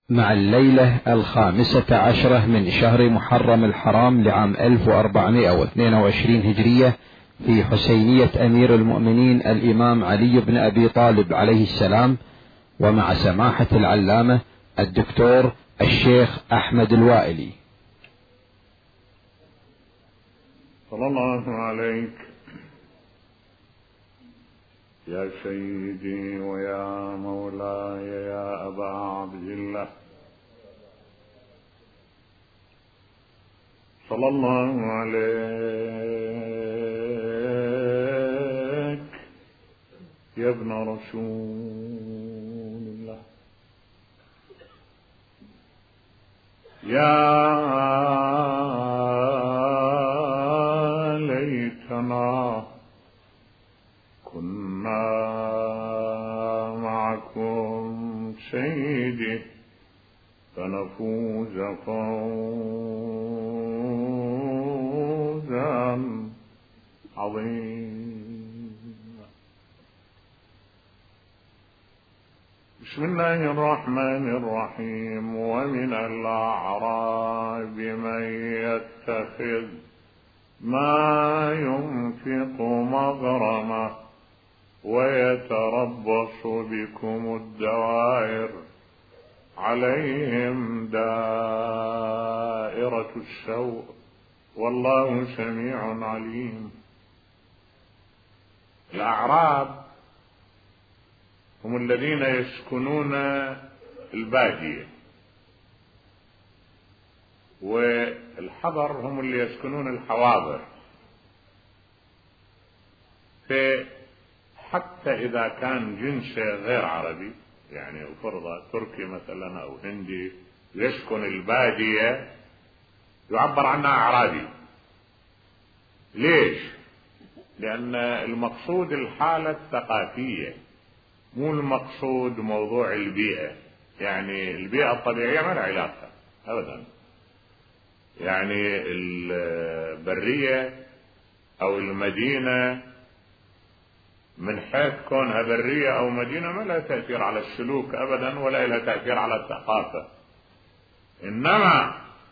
مع الليلة 15 من شهر محرم الحرام لعام 1422 هجرية في حسينية أمير المؤمنين الإمام علي بن أبي طالب عليه السلام، ومع سماحة العلامة الدكتور الشيخ أحمد الوائلي. صلى الله عليك يا سيدي ويا مولاي يا أبا عبد الله، صلى الله عليك يا ابن رسول الله، يا ليتنا كنا معكم سيدي فنفوز فوزا عظيما. بسم الله الرحمن الرحيم. ومن الأعراب من يتخذ ما ينفق مغرمه ويتربص بكم الدوائر عليهم دائرة السوء والله سميع عليم. الأعراب هم الذين يسكنون البادية، والحضر هم اللي يسكنون الحواضر. حتى إذا كان جنسه غير عربي، يعني فرضا تركي مثلا أو هندي يسكن البادية، يعبر عنها أعرابي. ليش؟ لأن المقصود الحالة الثقافية، مو المقصود موضوع البيئة. يعني البيئة الطبيعية ما لها علاقة أبدا، يعني البرية أو المدينة من حيث كونها برية أو مدينة ما لها تأثير على السلوك أبدا، ولا لها تأثير على الثقافة. إنما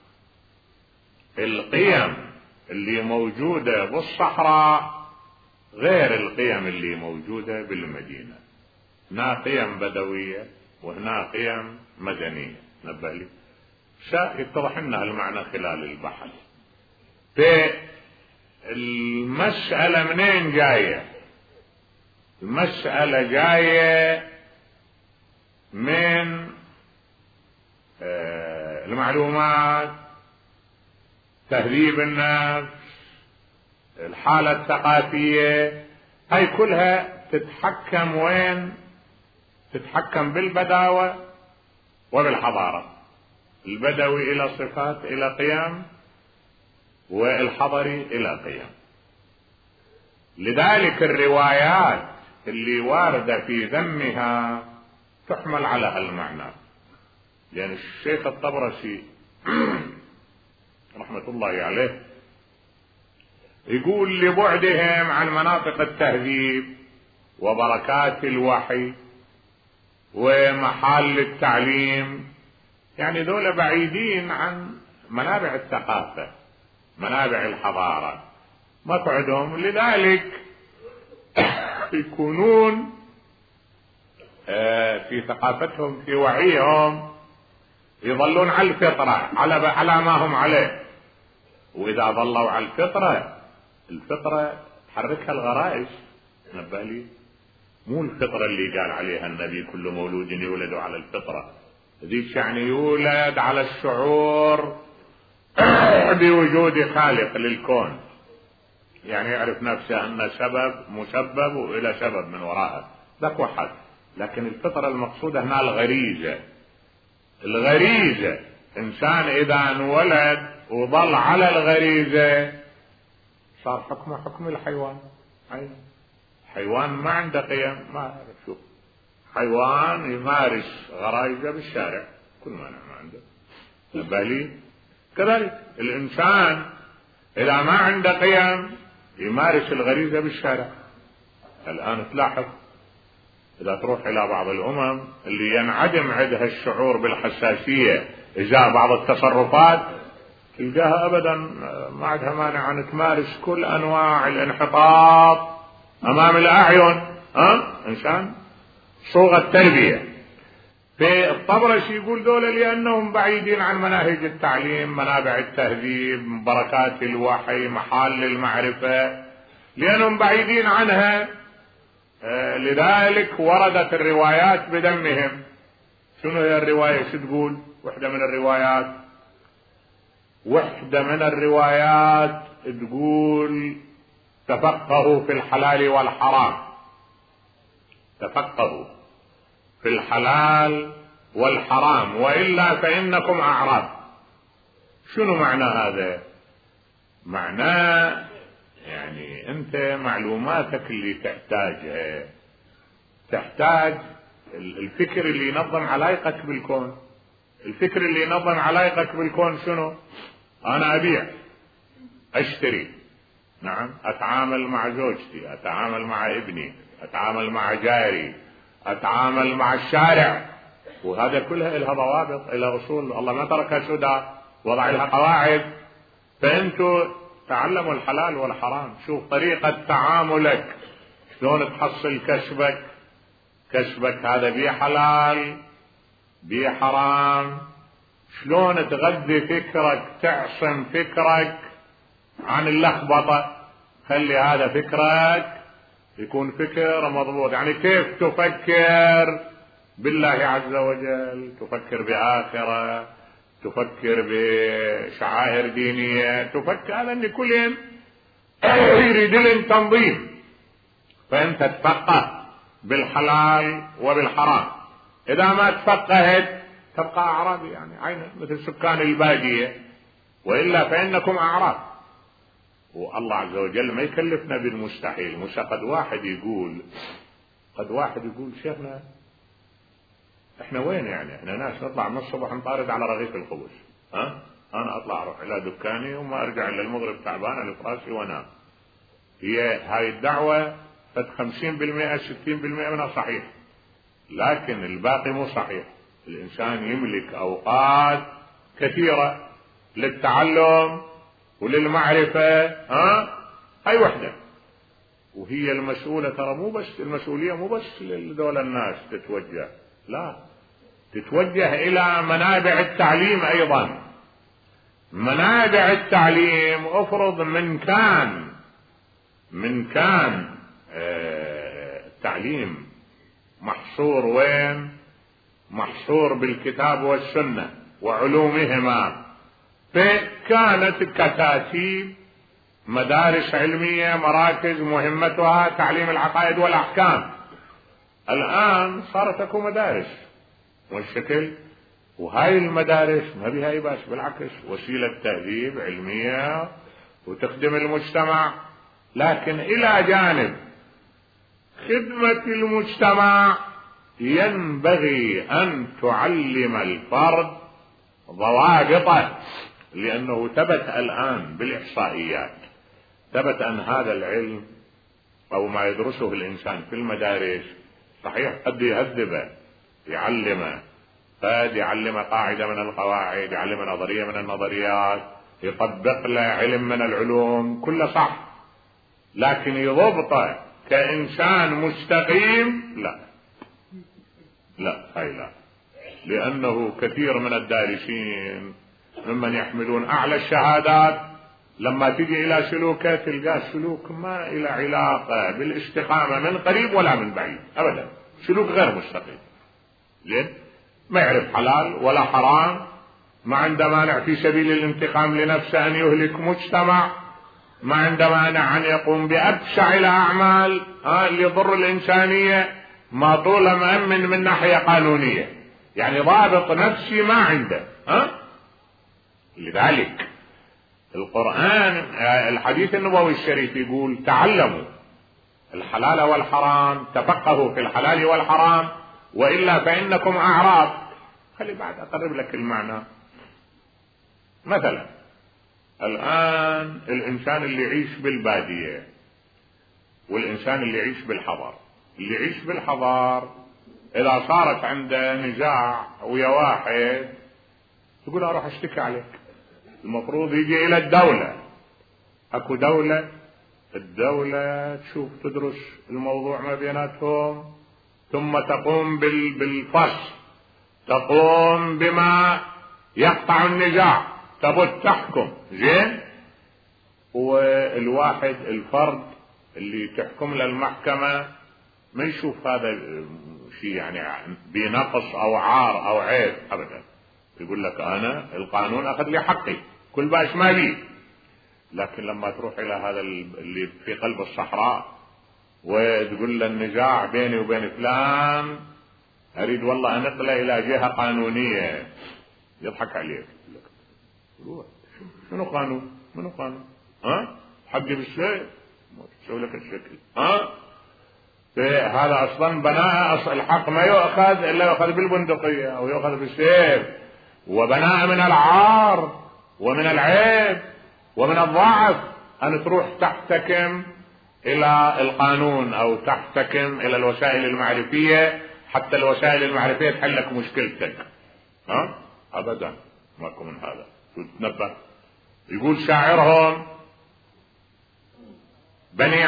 القيم اللي موجودة بالصحراء غير القيم اللي موجودة بالمدينة. هنا قيم بدوية وهنا قيم مدنية. نبه لي يتضح لنا المعنى خلال البحث. في المسألة منين جاية؟ المسألة جاية من المعلومات، تهذيب النفس، الحالة الثقافية، هاي كلها تتحكم وين؟ تتحكم بالبداوة وبالحضارة. البدوي إلى صفات إلى قيم، والحضري إلى قيم. لذلك الروايات اللي واردة في ذمها تحمل على هالمعنى. يعني الشيخ الطبرسي رحمة الله عليه يقول لبعدهم عن مناطق التهذيب وبركات الوحي ومحال التعليم، يعني دول بعيدين عن منابع الثقافة، منابع الحضارة، مقعدهم. لذلك يكونون في ثقافتهم في وعيهم يظلون على الفطرة، على ما هم عليه. وإذا ظلوا على الفطرة تحركها الغرائز. نبه لي مو الفطرة اللي قال عليها النبي كل مولود يولد على الفطرة، ذيك يعني يولد على الشعور بوجود خالق للكون، يعني يعرف نفسه أن سبب مسبب وإلى سبب من وراءه، ذاك واحد. لكن الفطرة المقصودة هنا الغريزة. إنسان إذا انولد وظل على الغريزة صار حكمه حكم الحيوان. حيوان ما عنده قيم، ما أعرف شو حيوان يمارس غرائزه بالشارع، كل ما عنده. نبالي كذلك الإنسان إذا ما عنده قيم يمارس الغريزة بالشارع. الآن تلاحظ إذا تروح إلى بعض الأمم اللي ينعدم عندها الشعور بالحساسية إزاء بعض التصرفات، تلقاها أبدا ما عندها مانع أن تمارس كل أنواع الانحطاط أمام الأعين، إنسان صوغة تربية. في الطبرسي يقول دولة لأنهم بعيدين عن مناهج التعليم، منابع التهذيب، بركات الوحي، محال المعرفة، لأنهم بعيدين عنها، لذلك وردت الروايات بدمهم. شنو هي الرواية؟ شو تقول وحدة من الروايات؟ وحدة من الروايات تقول تفقهوا في الحلال والحرام، تفقهوا في الحلال والحرام وإلا فإنكم أعراب. شنو معنى هذا؟ معناه يعني أنت معلوماتك اللي تحتاجها، تحتاج الفكر اللي ينظم علاقتك بالكون. الفكر اللي ينظم علاقتك بالكون شنو؟ أنا أبيع، أشتري، نعم، أتعامل مع زوجتي، أتعامل مع ابني، أتعامل مع جاري، أتعامل مع الشارع، وهذا كلها لها ضوابط، إلى أصول. الله ما تركها سدى، وضع لها قواعد. فأنتوا تعلموا الحلال والحرام، شوف طريقة تعاملك، شلون تحصل كسبك، كسبك هذا بيه حلال بيه حرام، شلون تغذي فكرك، تعصم فكرك عن اللخبطة، خلي هذا فكرك يكون فكر مضبوط. يعني كيف تفكر بالله عز وجل، تفكر بآخرة، تفكر بشعائر دينية، تفكر هذا ان كل يريد لهم تنظيم. فانت تفقه بالحلال وبالحرام. اذا ما تفقهت تبقى اعرابي، يعني عينه مثل سكان البادية، والا فانكم اعراب. والله عز وجل ما يكلفنا بالمستحيل. مش قد واحد يقول شيخنا احنا وين، يعني احنا ناس نطلع من الصبح نطارد على رغيف الخبز، انا اطلع اروح الى دكاني وما ارجع الا المغرب تعبان لفراشي وانام. هي هاي الدعوة فد 50% 60% منها صحيح، لكن الباقي مو صحيح. الانسان يملك اوقات كثيرة للتعلم وللمعرفة، هاي وحدة. وهي المسؤولة ترى مو بس المسؤولية مو بس لدول الناس تتوجه، لا، تتوجه الى منابع التعليم ايضا. منابع التعليم افرض من كان التعليم محصور وين؟ محصور بالكتاب والسنة وعلومهما، فكانت كتاتيب مدارس علمية، مراكز مهمتها تعليم العقائد والأحكام. الآن صارت اكو مدارس والشكل، وهاي المدارس ما بها أي بأس، بالعكس وسيلة تهذيب علمية وتخدم المجتمع. لكن إلى جانب خدمة المجتمع ينبغي أن تعلم الفرد ضوابطه، لأنه ثبت الآن بالإحصائيات، ثبت أن هذا العلم أو ما يدرسه الإنسان في المدارس صحيح قد يهذبه، يعلمه، قد يعلم قاعدة من القواعد، يعلم نظرية من النظريات، يطبق له علم من العلوم، كله صح، لكن يضبطه كإنسان مستقيم لا، هاي لا. لأنه كثير من الدارسين ممن يحملون أعلى الشهادات لما تجي إلى سلوكه تلقاه سلوك ما إلى علاقة بالاستقامة من قريب ولا من بعيد أبدا، سلوك غير مستقيم. ليه؟ ما يعرف حلال ولا حرام، ما عنده مانع في سبيل الانتقام لنفسه أن يهلك مجتمع، ما عنده مانع أن يقوم بأبشع الأعمال اللي يضر الإنسانية، ما طول مأمن من ناحية قانونية، يعني ضابط نفسي ما عنده. لذلك القرآن الحديث النبوي الشريف يقول تعلموا الحلال والحرام، تفقهوا في الحلال والحرام وإلا فإنكم أعراب. خلي بعد أقرب لك المعنى. مثلا الآن الإنسان اللي يعيش بالبادية والإنسان اللي يعيش بالحضر اللي يعيش بالحضر إذا صارت عنده نزاع ويا واحد تقول أروح أشتكي عليك، المفروض يجي إلى الدولة. أكو دولة، الدولة تشوف تدرس الموضوع ما بيناتهم، ثم تقوم بالفصل، تقوم بما يقطع النزاع، تبت تحكم زين. والواحد الفرد اللي تحكم له المحكمة ما يشوف هذا شيء يعني بنقص أو عار أو عيب أبدا، يقول لك أنا القانون أخذ لي حقي كل باش ما بي. لكن لما تروح إلى هذا اللي في قلب الصحراء وتقول له النزاع بيني وبين فلان أريد والله أنقله إلى جهة قانونية، يضحك عليك، شنو قانون؟ منو قانون؟ حقي بالسيف ما تسوي لك الشكل. هذا أصلا بناء الحق ما يؤخذ إلا يؤخذ بالبندقية أو يؤخذ بالسيف، وبناء من العار ومن العيب ومن الضعف أن تروح تحتكم إلى القانون أو تحتكم إلى الوسائل المعرفية حتى الوسائل المعرفية تحل لك مشكلتك. أبدا ماكو من هذا. تتنبه. يقول شاعرهم بني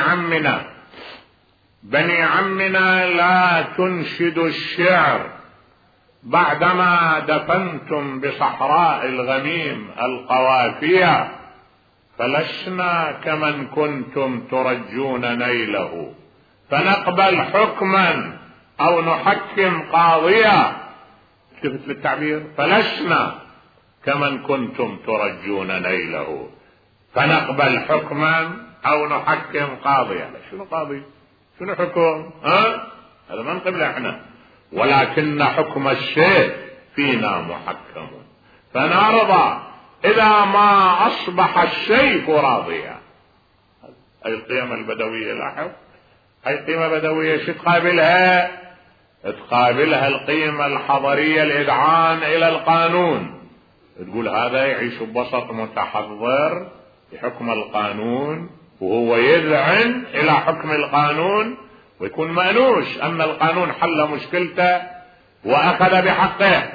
عمنا لا تنشدوا الشعر بعدما دفنتم بصحراء الغميم القوافية، فلسنا كمن كنتم ترجون نيله، فنقبل حكما أو نحكم قاضيا. التفت للتعبير، فلسنا كمن كنتم ترجون نيله، فنقبل حكما أو نحكم قاضيا. شنو قاضي؟ شنو حكم؟ هذا ما نقبل احنا، ولكن حكم الشيء فينا محكم، فنرضى إذا ما أصبح الشيء راضيا. أي القيمة البدوية، لاحظ، أي قيمة بدوية شو تقابلها؟ تقابلها القيمة الحضرية، الإذعان إلى القانون. تقول هذا يعيش بوسط متحضر بحكم القانون، وهو يذعن إلى حكم القانون ويكون مأنوس أن القانون حل مشكلته وأخذ بحقه.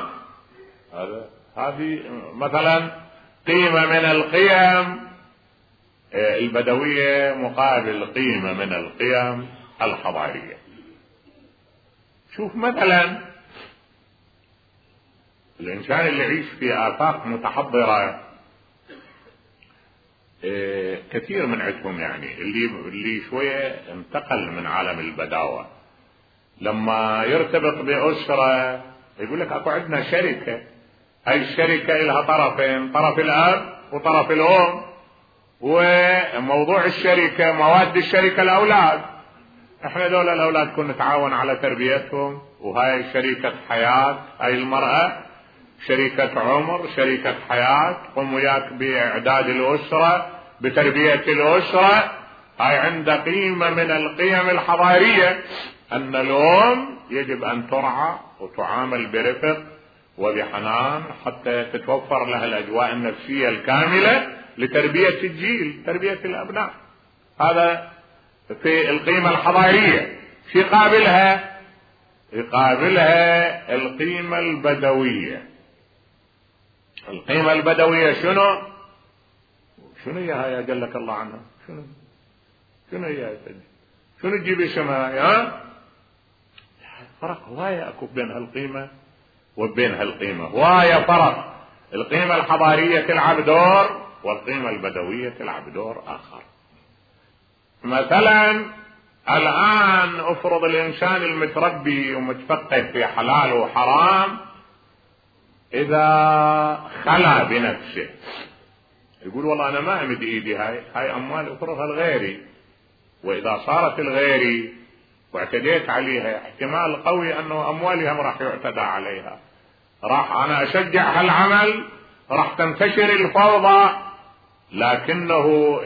هذه مثلا قيمة من القيم البدوية مقابل قيمة من القيم الحضارية. شوف مثلا الإنسان اللي يعيش في آفاق متحضرة، كثير من عندهم يعني اللي شوية انتقل من عالم البداوة، لما يرتبط بأسرة يقول لك اكو عندنا شركة، هاي الشركة لها طرفين، طرف الأب وطرف الأم، وموضوع الشركة مواد الشركة الأولاد. احنا دول الأولاد كنا نتعاون على تربيتهم، وهاي شركة حياة، هاي المرأة شركة عمر، شركة حياة، قم وياك بإعداد الأسرة، بتربية الأسرة. هاي عند قيمة من القيم الحضارية أن الأم يجب أن ترعى وتعامل برفق وبحنان حتى تتوفر لها الأجواء النفسية الكاملة لتربية الجيل، تربية الأبناء. هذا في القيمة الحضارية. في يقابلها القيمة البدوية. القيمة البدوية شنو هي هاي جلك الله عنها؟ شنو هي هاي؟ شنو تجيب اسمها؟ فرق هواية اكو بين هالقيمة وبين هالقيمة، هواية فرق. القيمة الحضارية تلعب دور والقيمة البدوية تلعب دور آخر. مثلا الآن افرض الإنسان المتربي ومتفقه في حلال وحرام إذا خلا بنفسه يقول والله أنا ما أمد إيدي، هاي أموال افرضها الغيري، وإذا صارت الغيري واعتديت عليها احتمال قوي أنه أموالها راح يعتدى عليها، راح أنا أشجع هالعمل، راح تنتشر الفوضى. لكنه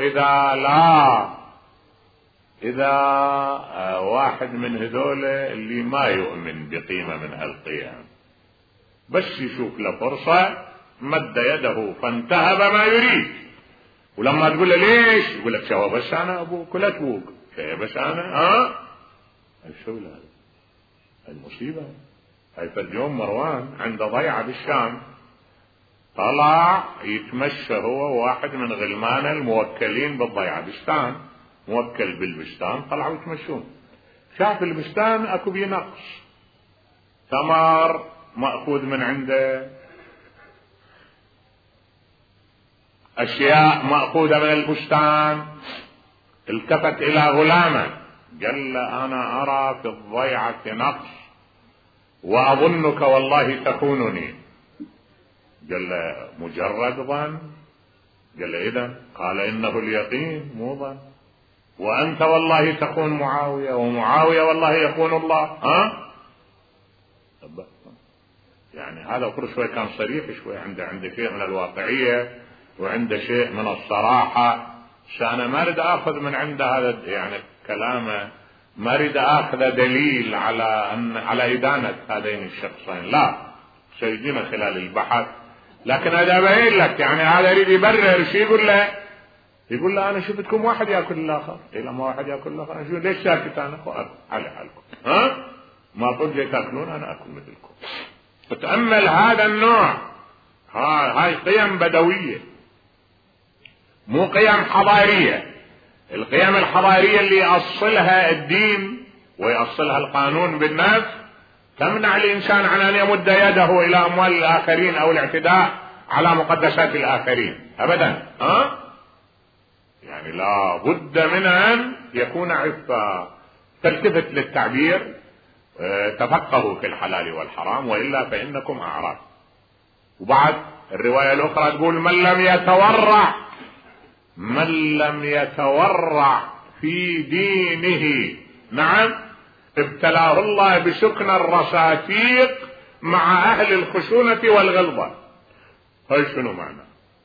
إذا واحد من هذول اللي ما يؤمن بقيمة من هالقيم بس يشوف له فرصة مد يده فانتهب ما يريد، ولما تقول له ليش يقول لك شو بس أنا أبوك ولا تبوك، شو بس أنا شو هذا المصيبة. هاي فاليوم مروان عنده ضيعة بالشام، طلع يتمشى هو وواحد من غلمان الموكلين بالضيعة بستان، موكل بالبستان، طلعوا يتمشون، شاف البستان اكو بيه نقص، ثمر مأخوذ من عنده، اشياء مأخوذة من البستان. التفت الى غلامه قال له انا ارى في الضيعة نقص واظنك والله تخونني. قال له مجرد ظن؟ قال له اذا؟ قال انه اليقين مو ظن، وانت والله تخون معاوية، ومعاوية والله يخون الله. ها يعني هذا كل شوي كان صريح، شوي عنده شيء من الواقعية وعنده شيء من الصراحة. انا ما اريد اخذ من عنده هذا يعني كلامه، ما اريد اخذ دليل على ادانة هذين الشخصين، لا، سيجينا خلال البحث. لكن هذا ابين لك يعني هذا يريد يبرر. شو يقول له؟ يقول له انا شفتكم واحد ياكل الاخر. لما واحد ياكل الاخر انا شو ليش ساكت؟ انا على حالكم، ها ما قلت تاكلون انا اكل مثلكم. تتأمل هذا النوع، هاي قيم بدوية مو قيم حضارية. القيم الحضارية اللي يأصلها الدين ويأصلها القانون بالنفس تمنع الإنسان عن أن يمد يده إلى أموال الآخرين أو الاعتداء على مقدسات الآخرين أبدا. يعني لا بد من أن يكون عفا. تلتفت للتعبير، تفقهوا في الحلال والحرام وإلا فإنكم أعراض. وبعد الرواية الأخرى تقول من لم يتورع في دينه، نعم، ابتلاه الله بسكن الرساتيق مع أهل الخشونة والغلظة. هاي شنو معنى؟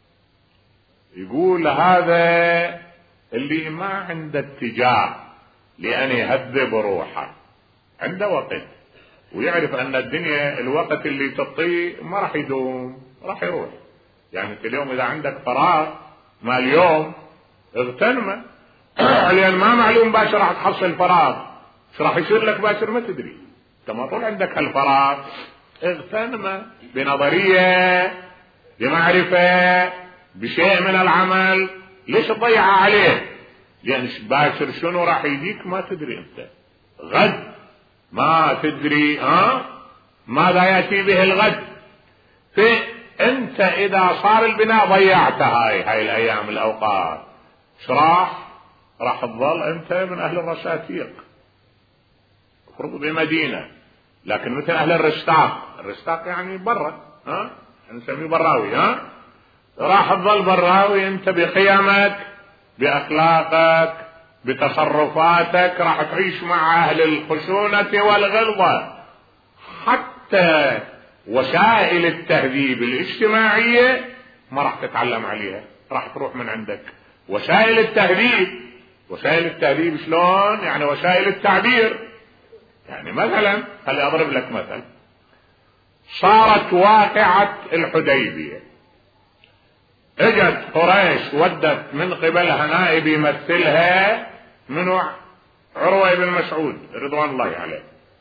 يقول هذا اللي ما عنده اتجاه لأن يهذب روحه، عنده وقت ويعرف أن الدنيا الوقت اللي تعطيه ما راح يدوم، راح يروح. يعني انت اليوم إذا عندك فراغ ما اليوم اغتنمه، لأن ما معلوم باشر راح تحصل فراغ، شو راح يصير لك باشر ما تدري. انت ما طول عندك هالفراغ اغتنمه بنظرية، بمعرفة، بشيء من العمل. ليش تضيع عليه؟ لأن باشر شنو راح يجيك ما تدري. انت غد ما تدري ماذا يأتي به الغد. فانت اذا صار البناء ضيعت هاي الايام الاوقات، راح تظل انت من اهل الرساتيق، افرض بمدينة، لكن مثل اهل الرستاق يعني برا، نسميه براوي، راح تظل براوي انت بقيمك، باخلاقك، بتصرفاتك، راح تعيش مع اهل الخشونة والغلظة. حتى وسائل التهذيب الاجتماعية ما راح تتعلم عليها، راح تروح من عندك. وسائل التهذيب شلون؟ يعني وسائل التعبير. يعني مثلا خلي اضرب لك مثل، صارت واقعة الحديبية، اجت قريش ودت من قبلها نائب يمثلها منو؟ عروة بن مسعود رضوان الله عليه.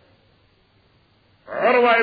عروة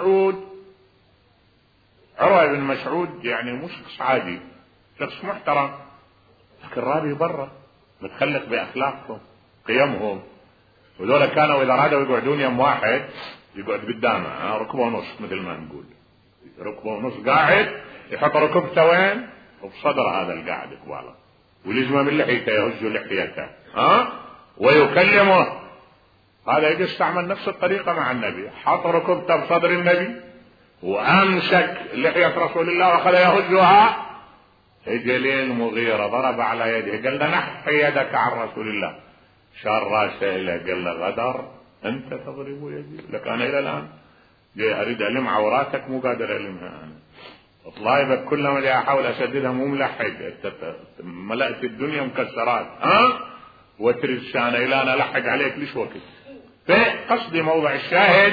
بن مسعود يعني مش شخص عادي، شخص محترم، لكن رابي برا متخلق باخلاقهم قيمهم. وذولا كانوا اذا رادوا يقعدون يم واحد يقعد قدامه، ركبه ونص مثل ما نقول، ركبه ونص قاعد، يحط ركبته وين؟ وبصدر هذا القاعد قباله، ولزمه من لحيته يهز لحيته ويكلمه. هذا يجي استعمل نفس الطريقة مع النبي، حط ركبته بصدر النبي وامسك لحية رسول الله واخذ يهزها. اجى المغيرة ضرب على يده قال له نحي يدك عن رسول الله، شار راسه له قال له غدر انت تضرب يدي لك؟ انا الى الان جاي اريد الم عوراتك مو قادر المها، انا طلايبك كلما جاي احاول اسددها مو ملحق، ملأت الدنيا مكسرات وتريد شانه الى انا الحق عليك ليش وقت. فقصدي موضع الشاهد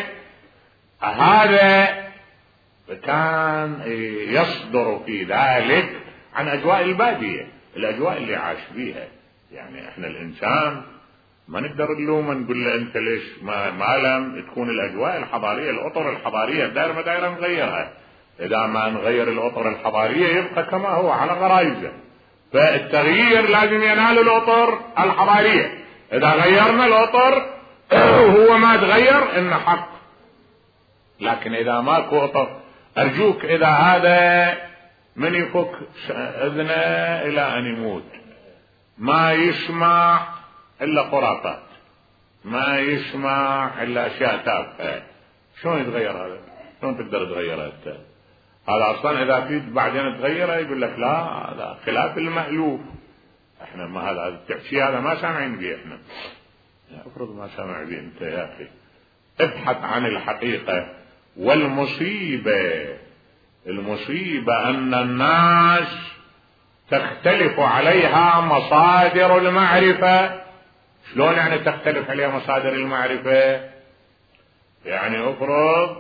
هذا كان يصدر في ذلك عن اجواء البادية، الاجواء اللي عاش فيها. يعني احنا الانسان ما نقدر نلومه نقول له انت ليش ما لم تكون الاجواء الحضاريه، الاطر الحضاريه داير ما داير نغيرها. اذا ما نغير الاطر الحضاريه يبقى كما هو على غرايزه. فالتغيير لازم ينال الاطر الحضاريه. اذا غيرنا الاطر وهو ما تغير انه حق. لكن اذا ماكو اطر، ارجوك اذا هذا من يفك اذنه الى ان يموت ما يسمع الا خرافات، ما يسمع الا اشياء تافهه، شلون يتغير هذا؟ شلون تقدر تغيره انت؟ هذا اصلا اذا فيك بعدين تغيره يقول لك لا هذا خلاف المألوف. احنا ما هذا التحكي هذا ما سامعين به احنا. افرض ما سامع به انت يا اخي. ابحث عن الحقيقة. والمصيبة ان الناس تختلف عليها مصادر المعرفة. شلون يعني تختلف عليها مصادر المعرفة؟ يعني افرض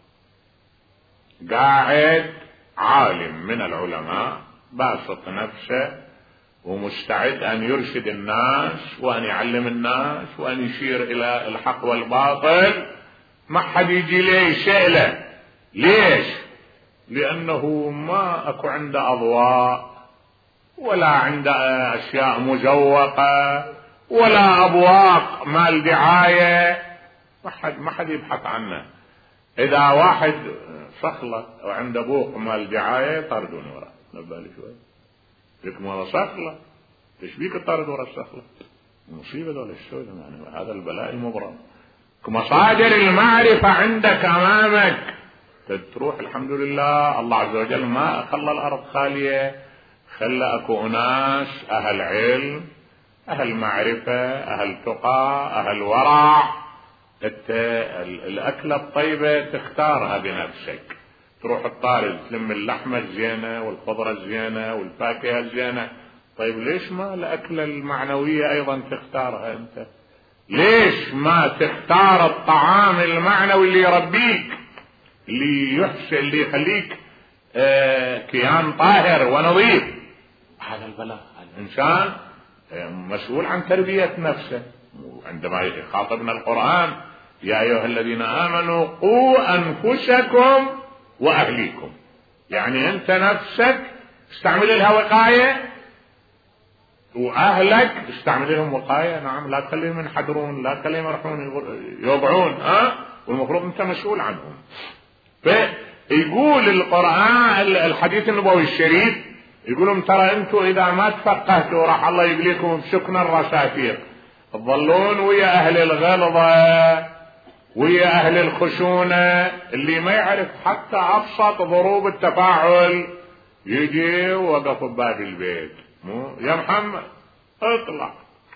قاعد عالم من العلماء باسط نفسه ومستعد ان يرشد الناس وان يعلم الناس وان يشير الى الحق والباطل، ما حد يجي ليه يسأله. ليش؟ لانه ما اكو عنده اضواء ولا عنده اشياء مزوقة ولا ابواق مال دعاية، ما حد يبحث عنه. اذا واحد صخلة وعنده بوق مال دعاية طردون وراه. نبالي شوي لكم هذا صخلة، ايش بيك تطرد ورا الصخلة؟ مصيبة دول السوداء. يعني هذا البلاء المبرم. مصادر المعرفة عندك امامك تروح. الحمد لله الله عز وجل ما خلى الارض خالية، خلى اكو اناس اهل علم اهل معرفة اهل تقى اهل ورع. الاكلة الطيبة تختارها بنفسك، تروح الطارد تلم اللحمة الزينة والخضرة الزينة والفاكهة الزينة. طيب ليش ما الاكلة المعنوية ايضا تختارها انت؟ ليش ما تختار الطعام المعنوي اللي يربيك، اللي يحسن، اللي يخليك كيان طاهر ونظيف؟ هذا البلاء. الانسان مسؤول عن تربية نفسه. عندما يخاطبنا القرآن يا ايها الذين امنوا قوا انفسكم واهليكم، يعني انت نفسك استعمل لها وقاية واهلك استعمل لهم وقاية. نعم، لا تخليهم ينحدرون، لا تخليهم يروحون يوضعون، والمفروض انت مسؤول عنهم. فيقول القرآن الحديث النبوي الشريف يقولون ترى انتم اذا ما تفقهتوا راح الله يبليكم بسكن الرسافير، تظلون ويا اهل الغلظة ويا اهل الخشونة. اللي ما يعرف حتى ابسط ضروب التفاعل يجي وقف بباب البيت، يا محمد اطلع،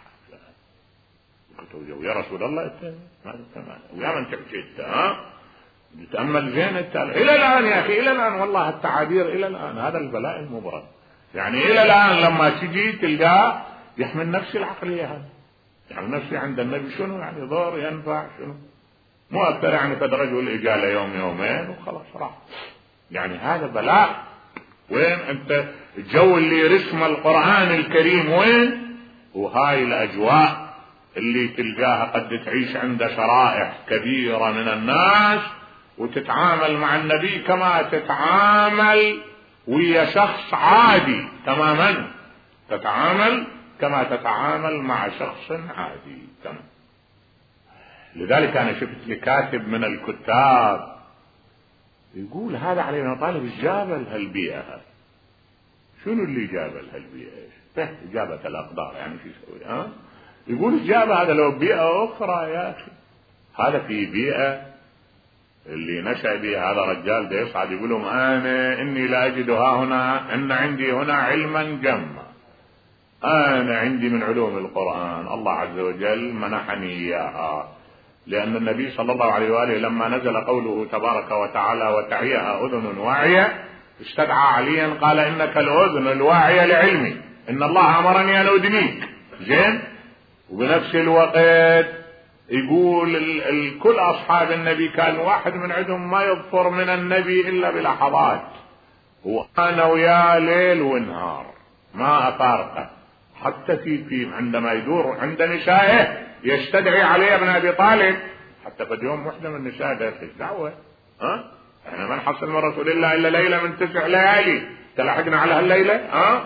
يا رسول الله انت ويا من تحكي انت تأمل زين انت الى الان يا اخي، الى الان والله التعابير الى الان. هذا البلاء المبرد. يعني الى الان لما تجي تلقاه يحمل نفس العقلية هذا، يعني نفسي عند النبي شنو يعني ضر ينفع شنو، مو اكثر يعني قد رجل اجاله يوم يومين وخلاص راح. يعني هذا بلاء. وين انت الجو اللي رسم القرآن الكريم وين؟ وهاي الاجواء اللي تلقاها قد تعيش عند شرائح كبيرة من الناس وتتعامل مع النبي كما تتعامل ويا شخص عادي تماما، تتعامل كما تتعامل مع شخص عادي تماما. لذلك انا شفت لكاتب من الكتاب يقول هذا علي بن طالب جاب لهالبيئة هذه. شنو اللي جاب لهالبيئة؟ جابت الاقدار، يعني شو يسوي؟ يقول جاب هذا لو بيئة اخرى يا اخي. هذا في بيئة اللي نشأ بها هذا رجال ده يصعد يقولهم انا اني لا اجد هنا ان عندي هنا علما جما، انا عندي من علوم القرآن الله عز وجل منحني اياها. لأن النبي صلى الله عليه وآله لما نزل قوله تبارك وتعالى وتعيها أذن واعية استدعى عليا قال إنك الأذن الواعية لعلمي، إن الله أمرني أن أدنيك. زين. وبنفس الوقت يقول كل أصحاب النبي كان واحد من عندهم ما يظفر من النبي إلا بلحظات، وأنا وياه ليل ونهار ما أفارقه، حتى في عندما يدور عند نسائه يستدعي علي بن ابي طالب حتى قد يوم واحدة من النساء دارت دعوة، احنا ما نحصل من رسول الله الا ليلة من 9 ليالي، تلاحقنا على هالليلة.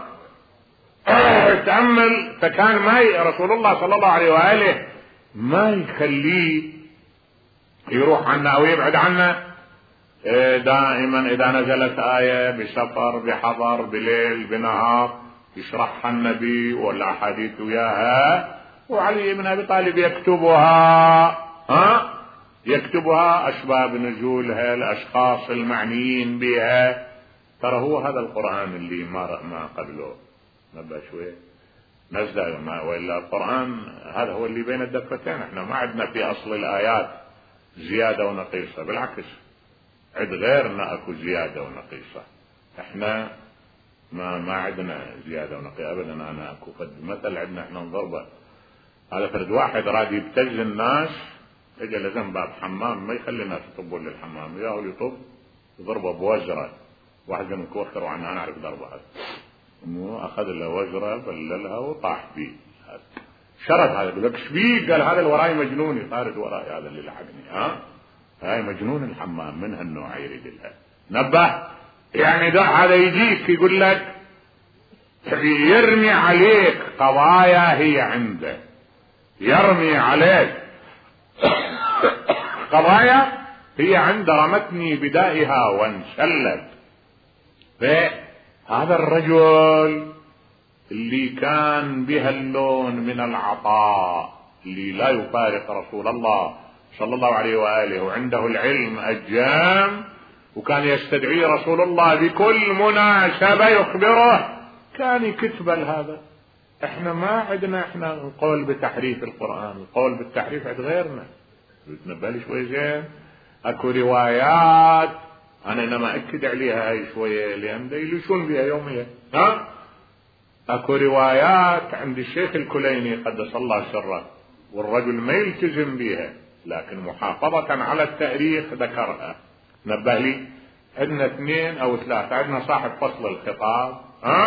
تأمل، فكان ما رسول الله صلى الله عليه وآله ما يخليه يروح عنا او يبعد عنا. دائما اذا نزلت آية بسفر بحضر بليل بنهار يشرحها النبي والاحاديث وياها، وعلي بن ابي طالب يكتبها اسباب نزولها، الاشخاص المعنيين بها. ترى هو هذا القرآن اللي ما قبله نبى شوية نزل وإلا القرآن هذا هو اللي بين الدفتين. احنا ما عندنا في اصل الايات زيادة ونقيصة، بالعكس عند غيرنا اكو زيادة ونقيصة. احنا ما عندنا زيادة ونقيصة ابدا. انا اكو مثل عندنا احنا نضربه على فرد واحد راد يبتز الناس، اجى لزم باب حمام ما يخلي الناس يطبون للحمام، ياهو يطب يضربه بوزرة. واحد من كوخر وعنا انا اعرف ضربها، اخذ له وزرة بللها وطاح بيه. شرد هذا يقول لك شبيه؟ قال هذا الوراي مجنون يطارد وراي، هذا اللي لحقني. هاي مجنون الحمام من هالنوع يريد لها. نبه يعني ده هذا يجيك يقول لك يرمي عليك قضايا هي عنده، يرمي عليك قضايا هي عنده رمتني بدائها وانشلت. فهذا الرجل اللي كان بها اللون من العطاء اللي لا يفارق رسول الله صلى الله عليه وآله، وعنده العلم الجام، وكان يستدعي رسول الله بكل مناسبة يخبره، كان يكتب هذا. احنا ما عندنا احنا نقول بتحريف القرآن، القول بالتحريف عند غيرنا. نتنبه شوي زين. اكو روايات انا انما اكد عليها هاي شوية لان يلوشون بها يوميا. اكو روايات عند الشيخ الكليني قدس الله سره والرجل ما يلتزم بها، لكن محافظة على التاريخ ذكرها. نبه لي عندنا 2 أو 3، عندنا صاحب فصل الخطاب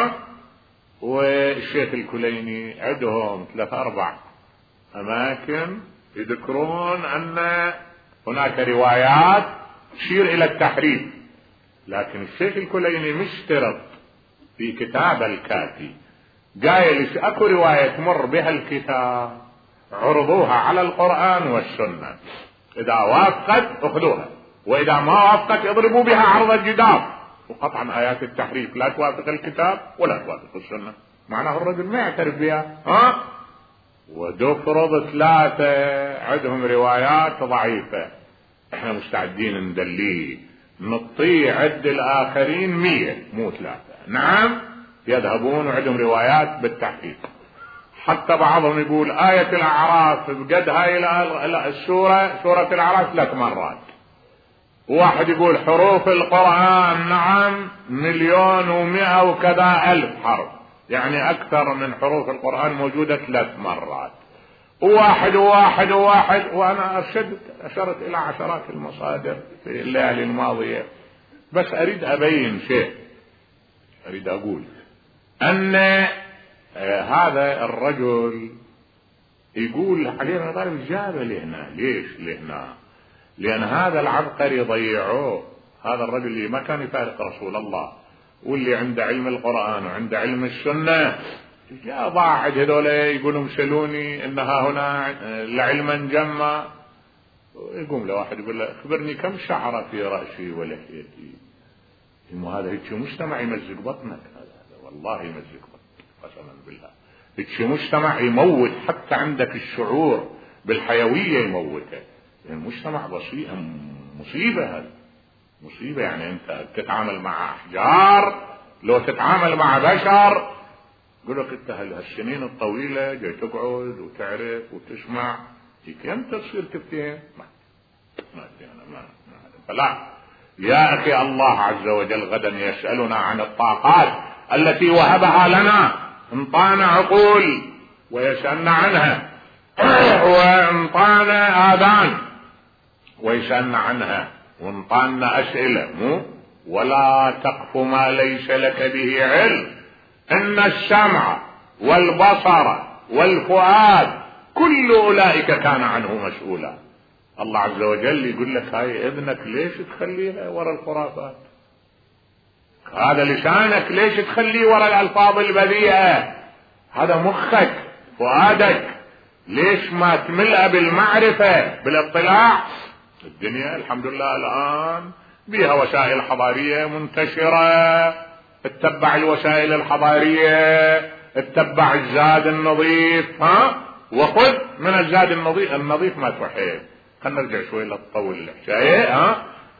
والشيخ الكليني عندهم 3-4 أماكن يذكرون أن هناك روايات تشير إلى التحريف، لكن الشيخ الكليني مشترط في كتاب الكافي قايل اكو رواية تمر بها الكتاب عرضوها على القرآن والسنة، إذا وافقت أخذوها، وإذا ما وافقت اضربوا بها عرض الجدار. وقطعا آيات التحريف لا توافق الكتاب ولا توافق السنة، معناه الرجل ما يعترف بها. ودفرض 3 عندهم روايات ضعيفة، احنا مستعدين ندليه نطيع عد الآخرين 100 مو 3. نعم يذهبون وعندهم روايات بالتحقيق. حتى بعضهم يقول آية الأعراف بقد هاي السورة، سورة الأعراف 3 مرات. واحد يقول حروف القرآن نعم 1,100,000 وكذا ألف حرف، يعني أكثر من حروف القرآن موجودة 3 مرات. وواحد وأنا أشرت إلى عشرات المصادر في الليالي الماضية، بس أريد أبين شيء، أريد أقول أن هذا الرجل يقول علينا طالب جابه لهنا. ليش لهنا؟ لأن هذا العبقري ضيعوه. هذا الرجل اللي ما كان يفارق رسول الله واللي عنده علم القرآن وعنده علم السنة، جاء ضاعد هذول يقولون سلوني إنها هنا لعلما جما. يقوم لواحد يقول له اخبرني كم شعر في رأسي ولحيتي. هذا هيك مجتمع يمزق بطنك، هذا والله يمزق بطنك قسما بالله. هيك مجتمع يموت حتى عندك الشعور بالحيوية يموتك. يعني مجتمع مصيبة، هذا مصيبة. يعني انت تتعامل مع احجار، لو تتعامل مع بشر يقول لك انت هالسنين الطويلة جاي تقعد وتعرف وتسمع، هيك امتى تصير تفتهم؟ ما فلا يا اخي، الله عز وجل غدا يسألنا عن الطاقات التي وهبها لنا، انطانا عقول ويسألنا عنها، وانطانا آذان ويسألنا عنها، وانطانا أسئلة. مو ولا تقف ما ليس لك به علم، إن السمع والبصر والفؤاد كل أولئك كان عنه مسؤولا. الله عز وجل يقول لك هاي اذنك ليش تخليها ورا الخرافات؟ هذا لسانك ليش تخليه ورا الألفاظ البذيئة؟ هذا مخك فؤادك ليش ما تملأ بالمعرفة بالاطلاع؟ الدنيا الحمد لله الآن بها وسائل حضارية منتشرة، اتبع الوسائل الحضارية، اتبع الزاد النظيف، وخذ من الزاد النظيف ما تحب. خلنا نرجع شوي للطول الحكاية.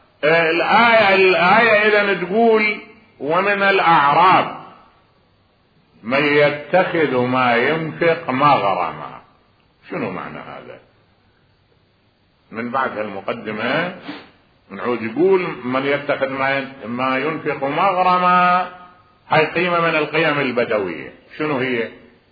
الآية إذا تقول ومن الأعراب من يتخذ ما ينفق مغرما. شنو معنى هذا؟ من بعد المقدمة نعود يقول من يتخذ ما ينفق مغرما، هاي قيمة من القيم البدوية. شنو هي؟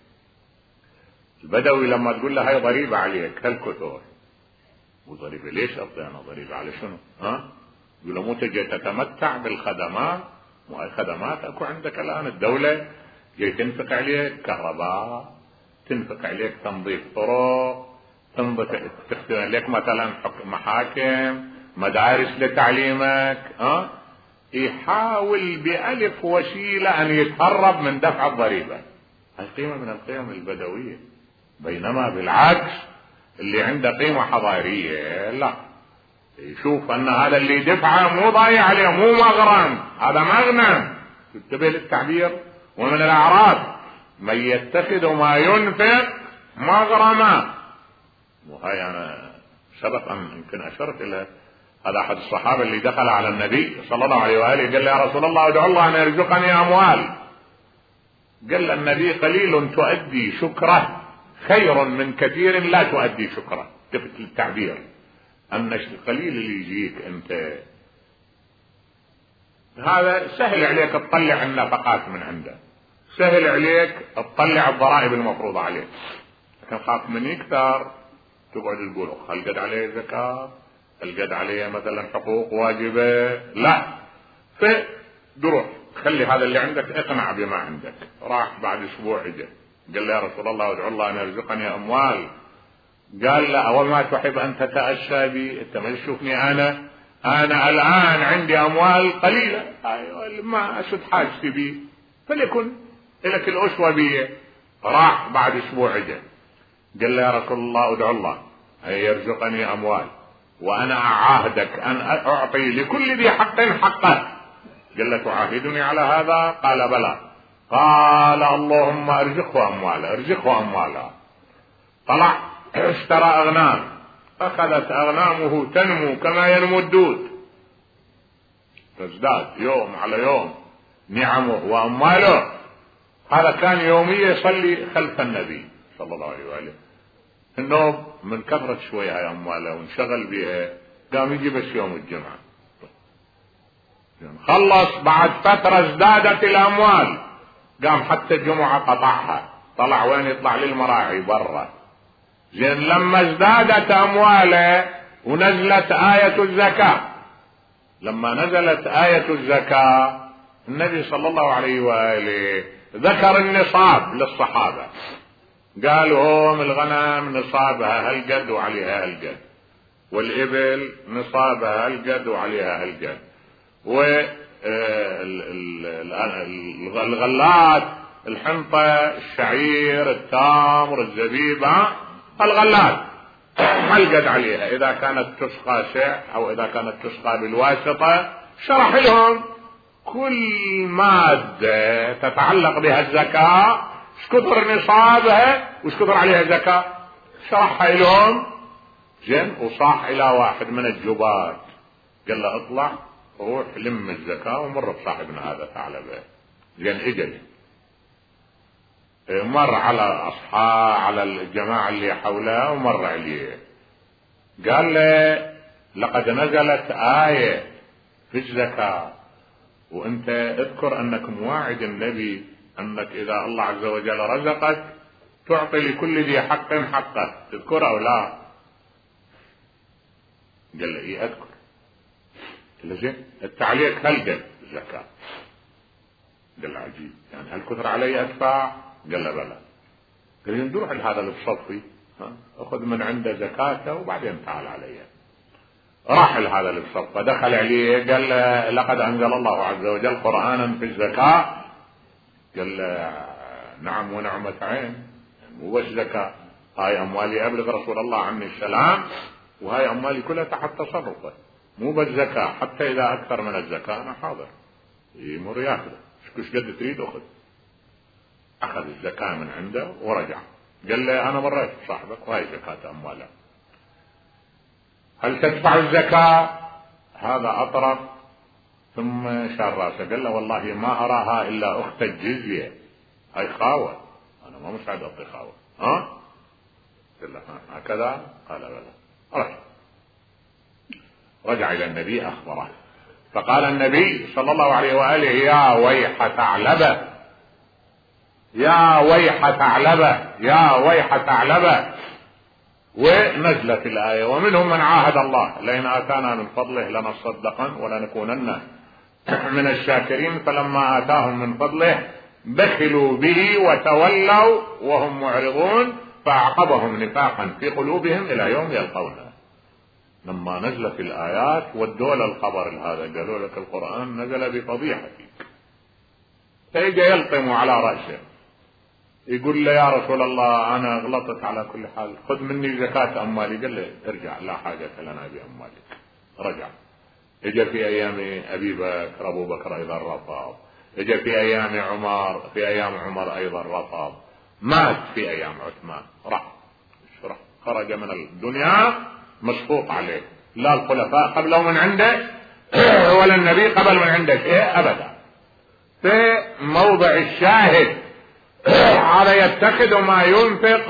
البدوي لما تقول له هاي ضريبة عليك هالكثر، وضريبة ليش أعطينا ضريبة على شنو؟ يقول له مو تجي تتمتع بالخدمات، مو أي خدمات أكو عندك الآن الدولة جاي تنفق عليك كهرباء، تنفق عليك تنظيف طرق، تخدم عليك مثلا محاكم، مدارس لتعليمك، يحاول بألف وسيلة أن يتهرب من دفع الضريبة. هاي قيمة من القيم البدوية. بينما بالعكس اللي عنده قيمة حضارية لا، يشوف أن هذا اللي دفعه مو ضايع عليه، مو مغرم، هذا مغنم. انتبه للتعبير. ومن الأعراب من يتخذ ما ينفق مغرما. وهي أنا سبق أن يمكن أشرت إلى هذا أحد الصحابة اللي دخل على النبي صلى الله عليه وآله قال له يا رسول الله ادعو الله أن يرزقني أموال. قال النبي قليل تؤدي شكره خير من كثير لا تؤدي شكره. تفت التعبير أن القليل اللي يجيك أنت هذا سهل عليك تطلع النفقات من عنده، سهل عليك تطلع الضرائب المفروضة عليك، لكن خاف من يكثر تقعد تقول هل قد عليه زكاة، هل قد عليه مثلا حقوق واجبة، لا، فدروح خلي هذا اللي عندك اقنع بما عندك. راح بعد اسبوع اجى قال له يا رسول الله ادعو الله ان يرزقني اموال. قال له اول ما تحب ان تتأسى بي، انت ما تشوفني انا الان عندي اموال قليلة ما اشد حاجتي بي، فليكن لك الاسوة بي. راح بعد اسبوع اجى قال له يا رسول الله ادعو الله ان يرزقني اموال وانا اعاهدك ان اعطي لكل ذي حق حقه. قال له تعاهدني على هذا؟ قال بلى. قال اللهم ارزقه اموالا. طلع اشترى اغنام، اخذت اغنامه تنمو كما ينمو الدود، تزداد يوم على يوم نعمه وامواله. هذا كان يوميا يصلي خلف النبي صلى الله عليه وآله. النوم من كثرة شوية هاي امواله وانشغل بها قام يجي بس يوم الجمعة. خلص بعد فترة ازدادت الاموال، قام حتى الجمعة قطعها، طلع وين؟ يطلع للمراعي برا. زين لما ازدادت امواله ونزلت آية الزكاة، لما نزلت آية الزكاة النبي صلى الله عليه وآله ذكر النصاب للصحابة، قالوا هم الغنم نصابها هالقد وعليها هالقد، والإبل نصابها هالقد وعليها هالقد، والغلات الحنطة الشعير التمر الزبيب الغلات هالقد عليها، إذا كانت تسقى شع أو إذا كانت تسقى بالواسطة. شرح لهم كل مادة تتعلق بها الزكاة شكثر نصابها وشكثر عليها زكاة، شرحها لهم. زين وصاح إلى واحد من الجبات قال له اطلع روح لم الزكاة ومر بصاحبنا هذا ثعلبة. زين اجل مر على أصحاب على الجماعة اللي حوله ومر عليه قال له لقد نزلت آية في الزكاة، وانت اذكر انك مواعد النبي انك اذا الله عز وجل رزقك تعطي لكل ذي حق حقه، تذكر او لا؟ قال له ايه اذكر. قال له زين التعليق هل قد الزكاة؟ قال له عجيب، يعني هل كثر علي ادفع؟ قال له بلى. قال له نروح لهذا اللي بصفي أخذ من عنده زكاته وبعدين تعال علي. راح هذا الصفقة، دخل عليه قال لقد أنزل الله عز وجل قرآنا في الزكاة. قال نعم ونعمة عين، مو بس زكاة، هاي أموالي أبلغ رسول الله عني السلام، وهاي أموالي كلها تحت تصرفه، مو بس زكاة، حتى إذا أكثر من الزكاة أنا حاضر يمر ياخذه، ايش قد تريد أخذ. أخذ الزكاة من عنده ورجع، قال لي أنا مريت صاحبك وهاي زكاة أمواله، هل تدفع الزكاة؟ هذا أطرف ثم شار راسه، قال له والله ما أراها إلا أخت الجزية، هاي خاوة، أنا ما مساعد أعطي خاوة. قال له هكذا؟ قال بلى. رجع إلى النبي أخبره، فقال النبي صلى الله عليه وآله يا ويح ثعلبة، يا ويح ثعلبة، يا ويح ثعلبة. ونزلت الآية ومنهم من عاهد الله لئن آتانا من فضله لنصدقن ولنكونن من الشاكرين، فلما آتاهم من فضله بخلوا به وتولوا وهم معرضون فأعقبهم نفاقا في قلوبهم إلى يوم يلقونه. لما نزلت الآيات ودوا له الخبر هذا، قالوا لك القرآن نزل بفضيحتك، فيجي يلطم على رأسه يقول له يا رسول الله أنا غلطت على كل حال، خذ مني زكاة أموالي. قال له ارجع، لا حاجة لنا بأموالك. رجع. اجى في أيام أبي بكر، أبو بكر أيضا رفض، اجى في أيام عمر، في أيام عمر أيضا رفض، مات في أيام عثمان، راح خرج من الدنيا مسقوط عليه، لا الخلفاء قبله من عنده ولا النبي قبل من عنده شيء أبدا. في موضع الشاهد هذا يتخذ ما ينفق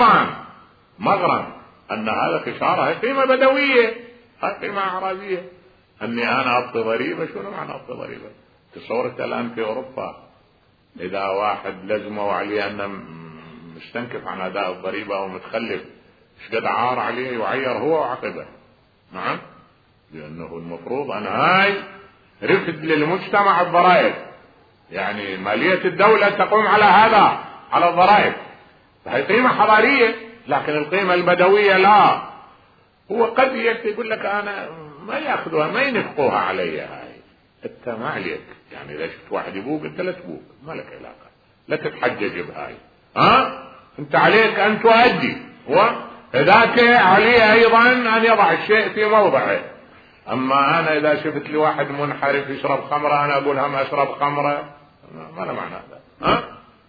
مغرم، أن هذا خسارة، قيمة بدوية، قيمة أعرابية، أني أنا أعطي ضريبة. شنو معنى أعطي ضريبة؟ تصورت الآن في أوروبا إذا واحد لزمه عليه أنه مستنكف عن أداء الضريبة أو متخلف، ايش قد عار عليه يعير هو وعقبه. نعم، لأنه المفروض أن هاي رفد للمجتمع الضرائب، يعني مالية الدولة تقوم على هذا، على الضرائب، فهي قيمة حضارية. لكن القيمة البدوية لا، هو قد يقول لك أنا ما يأخذوها، ما ينفقوها علي، هاي أنت ما عليك، يعني إذا شفت واحد يبوق أنت لا تبوق، ما لك علاقة، لا تتحجج بهاي، أنت عليك أن تؤدي، وذاك عليه أيضا أن يضع الشيء في موضعه. أما أنا إذا شفت لي واحد منحرف يشرب خمرة أنا أقول هم أشرب خمرة، ما له معنى هذا.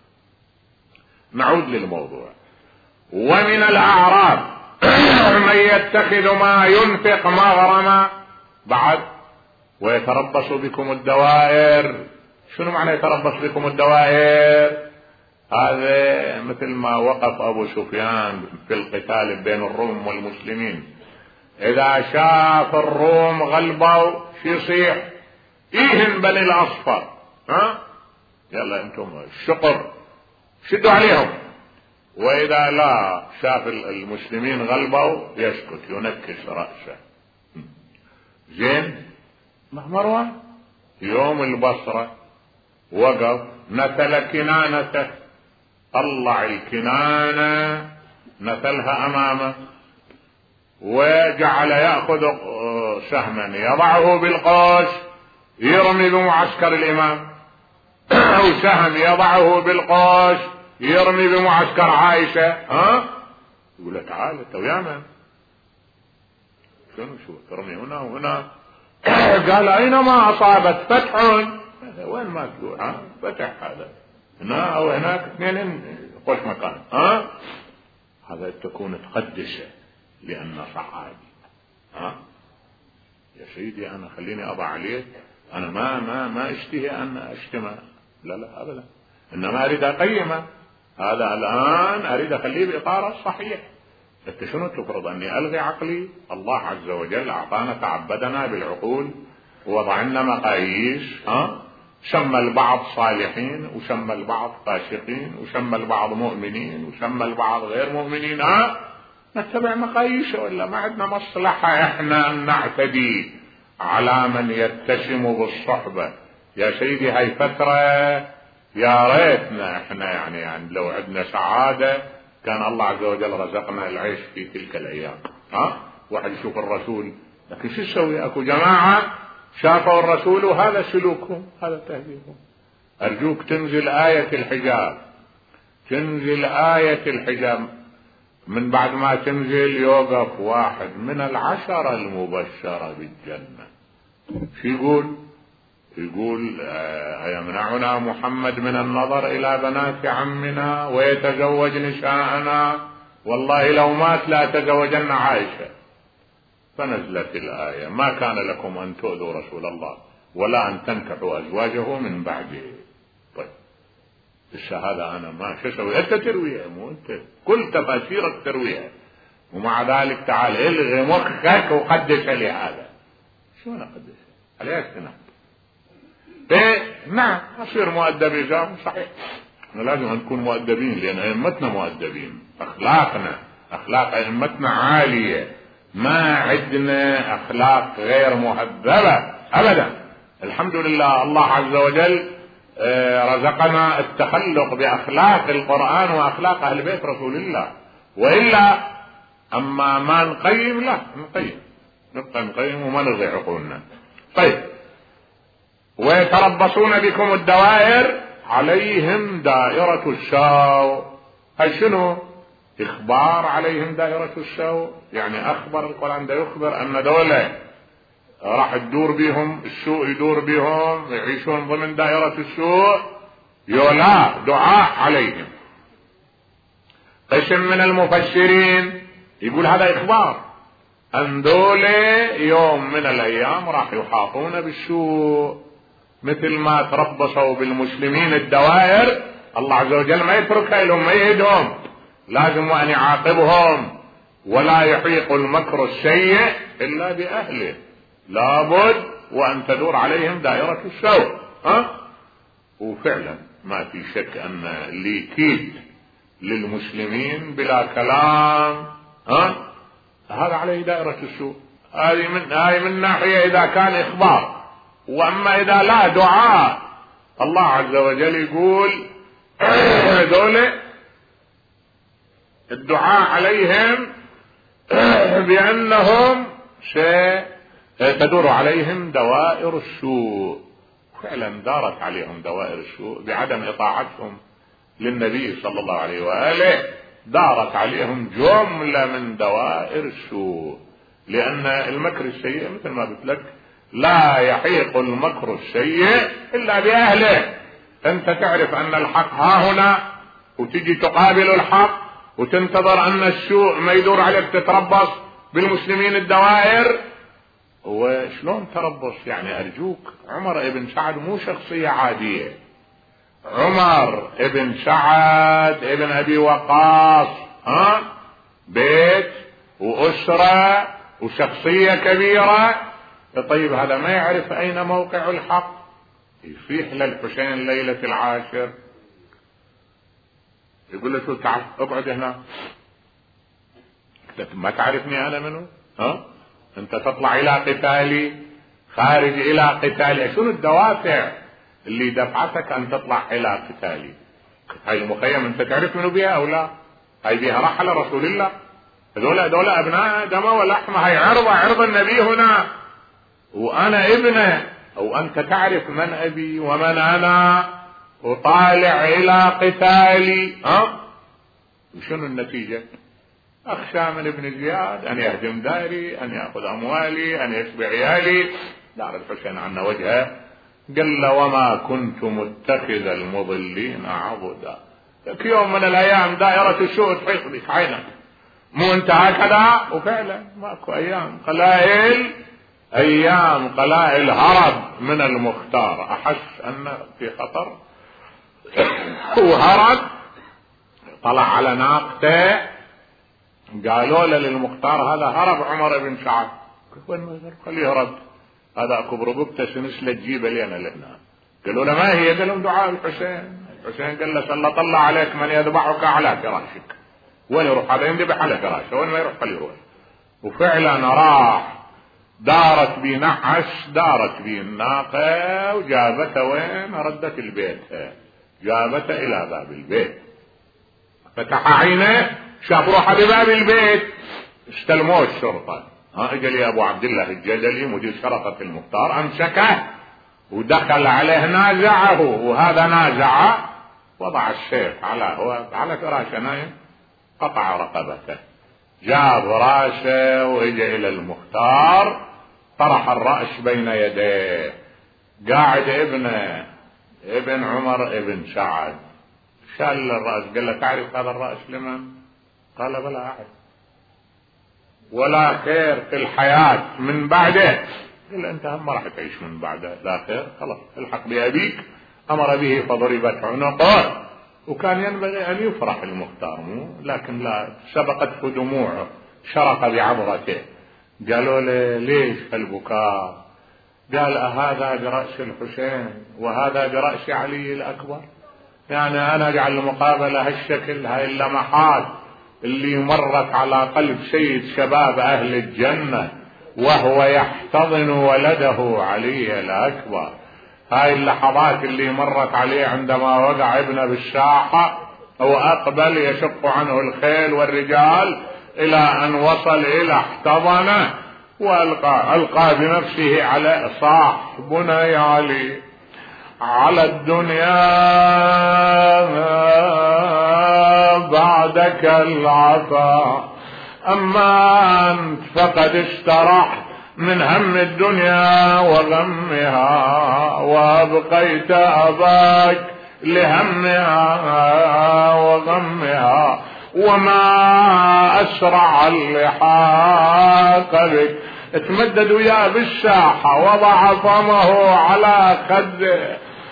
نعود للموضوع. ومن الأعراب من يتخذ ما ينفق مغرما بعد ويتربص بكم الدوائر. شنو معنى يتربص بكم الدوائر؟ هذا مثل ما وقف أبو سفيان في القتال بين الروم والمسلمين، إذا شاف الروم غلبوا شو يصيح؟ إيهن بني الأصفر، يلا أنتم الشقر شدوا عليهم. وإذا لا شاف المسلمين غلبوا يسكت ينكس رأسه. زين، مروان يوم البصرة وقف نتل كنانته، طلع الكنانة نتلها أمامه وجعل يأخذ سهما يضعه بالقوس يرمي بمعسكر الإمام، أو سهم يضعه بالقوس يرمي بمعسكر عائشة. يقول له تعال انت ويا من؟ شو ترمي هنا وهنا؟ قال أينما أصابت فتح، وين ما تقول فتح هذا هنا أو هناك، اثنين خوش مكان. هذا تكون تقدسه لأن صحابي. يا سيدي أنا خليني أضع عليك، أنا ما اشتهي أن أشتمه، لا أبدا، إنما أريد أقيمه. هذا الآن أريد أخليه بإطار الصحيح. أنت شنو تفرض أني ألغي عقلي؟ الله عز وجل أعطانا، تعبدنا بالعقول ووضع لنا مقاييس، سمى البعض صالحين وسمى البعض فاسقين وسمى البعض مؤمنين وسمى البعض غير مؤمنين. نتبع مقاييسه، ولا ما عندنا مصلحة احنا ان نعتدي على من يتسم بالصحبة. يا سيدي هاي فترة يا ريتنا احنا يعني لو عندنا سعادة كان الله عز وجل رزقنا العيش في تلك الأيام. واحد يشوف الرسول، لكن شو يسوي؟ أكو جماعة شافوا الرسول وهذا سلوكهم، هذا تهذيبهم. أرجوك تنزل آية الحجاب، تنزل آية الحجاب، من بعد ما تنزل يوقف واحد من 10 المبشرة بالجنة. شو يقول يمنعنا محمد من النظر إلى بنات عمنا ويتزوج نساءنا، والله لو مات لا تزوجن عائشة. فنزلت الآية: ما كان لكم أن تؤذوا رسول الله ولا أن تنكحوا أزواجه من بعده. طيب الشهادة أنا ما شو أسوي؟ أنت ترويها، مو أنت كل تفاسيرك ترويها، ومع ذلك تعال الغي مخك وقدس لهذا. شو أنا قدس عليه السنة؟ نعم أصير مؤدب إجابة صحيح، لازم نكون مؤدبين لأن أئمتنا مؤدبين، أخلاقنا أخلاق أئمتنا عالية، ما عندنا أخلاق غير مهذبة أبدا. الحمد لله الله عز وجل رزقنا التخلق بأخلاق القرآن وأخلاق أهل بيت رسول الله، وإلا أما ما نقيم لا نبقى نقيم وما نضيع عقولنا. طيب ويتربصون بكم الدوائر عليهم دائرة السوء. هاي شنو؟ إخبار عليهم دائرة السوء، يعني أخبر القرآن ده يخبر أن دولة راح تدور بهم السوء، يدور بهم يعيشون ضمن دائرة السوء، يولا دعاء عليهم. قسم من المفسرين يقول هذا إخبار أن دولة يوم من الأيام راح يحاطون بالسوء، مثل ما تربصوا بالمسلمين الدوائر، الله عز وجل ما يتركها لهم، ما يهدهم، لازم أن يعاقبهم، ولا يحيق المكر السيء إلا بأهله، لابد وأن تدور عليهم دائرة السوء. وفعلا ما في شك أن اللي يكيد للمسلمين بلا كلام هذا عليه دائرة السوء. هذه من ناحية إذا كان إخبار، وأما إذا لا دعاء، الله عز وجل يقول دولة الدعاء عليهم بأنهم تدور عليهم دوائر السوء. فعلا دارت عليهم دوائر السوء بعدم إطاعتهم للنبي صلى الله عليه وآله، دارت عليهم جملة من دوائر السوء، لأن المكر السيء مثل ما قلت لك لا يحيق المكر السيء إلا بأهله. أنت تعرف أن الحق ها هنا وتجي تقابل الحق وتنتظر أن السوء ما يدور عليك، تتربص بالمسلمين الدوائر. وشلون تربص؟ يعني أرجوك، عمر ابن سعد مو شخصية عادية، عمر ابن سعد ابن أبي وقاص بيت وأسرة وشخصية كبيرة. طيب هذا ما يعرف أين موقع الحق؟ يصيح للحسين ليلة العاشر يقول له شو تعال اقعد هنا، ما تعرفني أنا منه؟ أنت تطلع إلى قتالي، خارج إلى قتالي. شنو الدوافع اللي دفعتك أن تطلع إلى قتالي؟ هاي المخيم أنت تعرف منه بها أو لا؟ هاي بها رحل رسول الله، هذول أبناء دم ولحم، هاي عرض النبي هنا، وأنا ابنه، أو أنت تعرف من أبي ومن أنا، وطالع إلى قتالي. وشنو النتيجة؟ أخشى من ابن زياد أن يهدم داري، أن يأخذ أموالي، أن يشبع عيالي. دار الحسين عنا وجهه، قال له وما كنت متخذ المضلين عضدا. لك يوم من الأيام دائرة السوء تحيط بك عينك، مو أنت هكذا؟ وفعلا ماكو أيام قلائل هرب من المختار، أحس أن في خطر وهرب، طلع على ناقته، قالوا له للمختار هذا هرب عمر بن سعد. وين ما يهرب خليه يهرب، هذا اكو برقبته سنسله تجيبه لنا لهنا. قالوا له ما هي؟ قال لهم دعاء الحسين. الحسين قال له سلط الله عليك من يذبحك على فراشك. وين يروح هذا؟ ينذبح على فراشه، وين ما يروح خليه يروح. وفعلا راح، دارت بي نحش، دارت بي الناقه وجابته وين؟ ردت البيت، جابته الى باب البيت. فتح عينه شاف روحه بباب البيت، استلموه الشرطة. اجى لي ابو عبد الله الجدلي مدير شرطة المختار، امسكه ودخل عليه نازعه، وهذا نازعه، وضع السيف على فراشه نايم، قطع رقبته، جاب راسه واجى الى المختار، طرح الرأس بين يديه، قاعد ابنه ابن عمر ابن سعد، شال الرأس، قال له تعرف هذا الرأس لمن؟ قال بلى أعرف، ولا خير في الحياة من بعده. قال أنت هم ما راح تعيش من بعده، لا خير، خلاص الحق بأبيك. أمر به فضربت عنقه، وكان ينبغي أن يفرح المختار، لكن لا، سبقته دموعه، شرق بعبرته. قالوا له ليش البكاء؟ قال هذا برأس الحسين وهذا برأس علي الأكبر، يعني أنا أجعل المقابلة هالشكل، هاي اللمحات اللي مرت على قلب سيد شباب أهل الجنة وهو يحتضن ولده علي الأكبر، هاي اللحظات اللي مرت عليه عندما وقع ابنه بالساحة وأقبل يشق عنه الخيل والرجال إلى أن وصل إلى احتضنه وألقى بنفسه على صاح بني علي على الدنيا بعدك العفا، أما أنت فقد استرحت من هم الدنيا وغمها، وأبقيت أباك لهمها وغمها، وما أسرع اللحاق بك. اتمدد وياه بالساحة، وضع فمه على خده،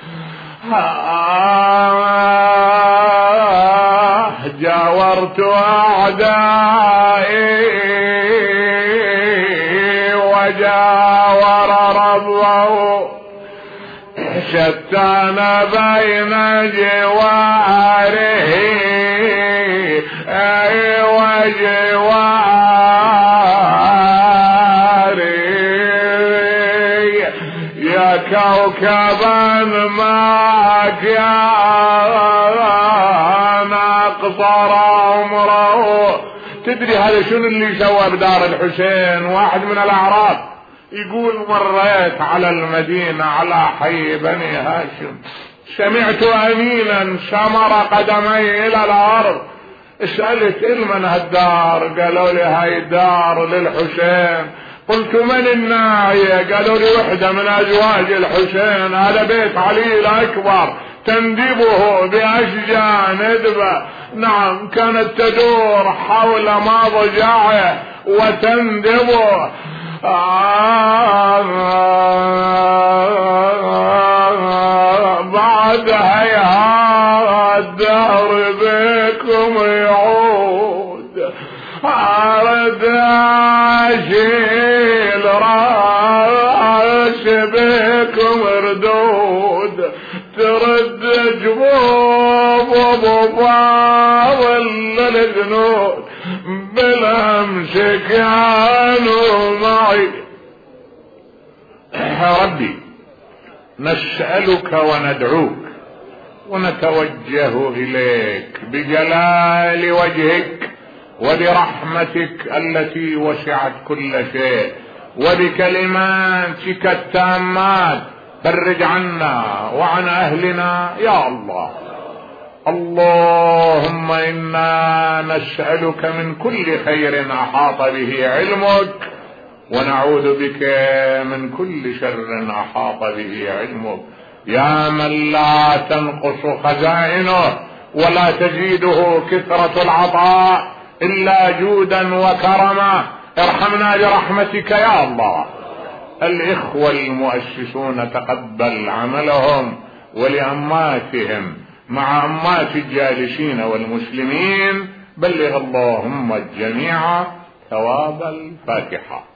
جاورت أعدائي وجاور ربه، شتان بين جواره وجواري، يا كوكبا معك يا أقصر عمره. تدري هذا شنو اللي سوى بدار الحسين؟ واحد من الأعراب يقول مريت على المدينة على حي بني هاشم، سمعت أمينا سمر قدمي إلى الأرض، سألت من هالدار؟ قالوا لي هاي دار للحسين. قلت من الناعية؟ قالوا لي وحدة من أزواج الحسين، هذا بيت علي الأكبر، تندبه بأشجار ندبة. نعم، كانت تدور حول مضجعه وتندبه. بعد هيا الدهر بكم يعود، أرد أشيل راس بكم ردود، ترد جبوب وبفاضل الجنود، بالأمس كانوا معي. ربي نسألك وندعوك ونتوجه إليك بجلال وجهك وبرحمتك التي وسعت كل شيء وبكلماتك التامات، فرج عنا وعن أهلنا يا الله. اللهم إنا نسألك من كل خير أحاط به علمك، ونعوذ بك من كل شر أحاط به علمك، يا من لا تنقص خزائنه ولا تزيده كثرة العطاء إلا جودا وكرما. ارحمنا برحمتك يا الله. الإخوة المؤسسون تقبل عملهم، ولأماتهم مع أمات الجالسين والمسلمين بلغ اللهم الجميع ثواب الفاتحة.